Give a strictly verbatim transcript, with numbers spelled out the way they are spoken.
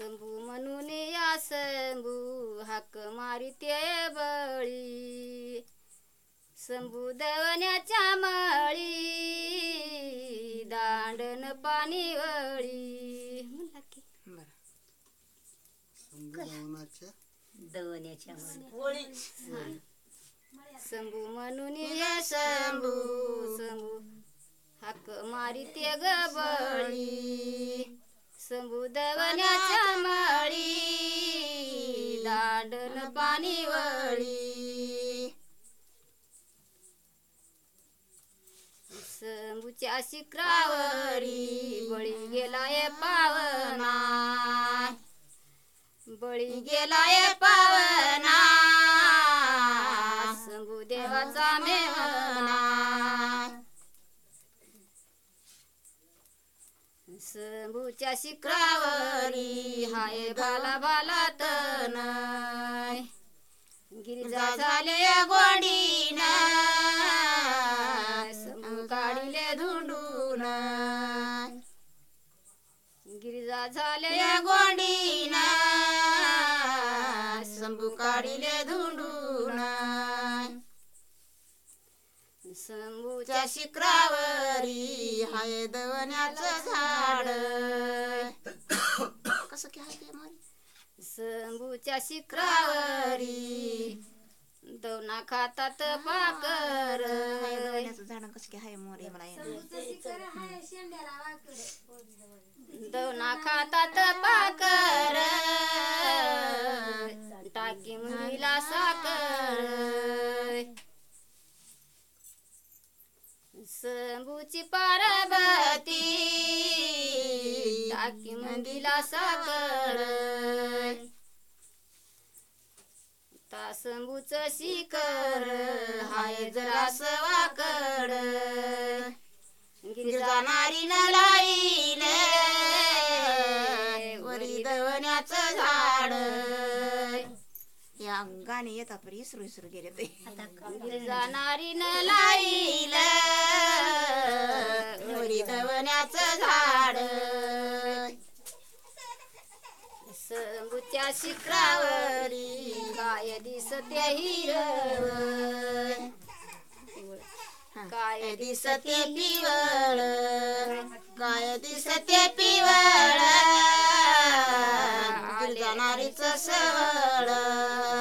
शंभू म्हणून या शंभू हाक मारिते बळी शंभू दवण्याच्या मळी दांडन पाणी वळी म्हणला की दवण्याच्या मळी शंभू म्हणून या शंभू शंभू हाक मारिते ग बळी शंभू दवण्याच्या मळी दांडन पाणी वळी शंभूच्या शिखरावरी बळी गेलाय पावना बळी गेलाय पावना शंभू देवाचा मेवना शंभूच्या शिखरावरी हाय भाला भाला तन गिरिजा झाले गोंडीन शंभू काढिले धुंडून गिरिजा झाले गोंडीन शंभू काढिले धुंडून शंभूच्या शिखरावरी हाय दवण्याचं झाड कसं काय ते मारी शंभूच्या शिखरावरी दवना खातात पाकर दवण्याचं झाड कसं काय हाय मोरे मला दवना खातात पाकर टाकी मुलीला साकर शंभूची पार्वती टाकी मंदीला साकर ता शंभूचं शिखर हाय जरा सवाकड गिरिजा नारी न लाईले वरी दवण्याचं झाड या गाणे येतात पण इसरू इसरू गेले ते गिरिजा नारी न लाईल वरी दवण्याचं झाड शंभूच्या शिखरावरी काय दिसते हिरवळ काय दिसते पिवळ काय दिसते पिवळ गिरिजा नारीचं सवळ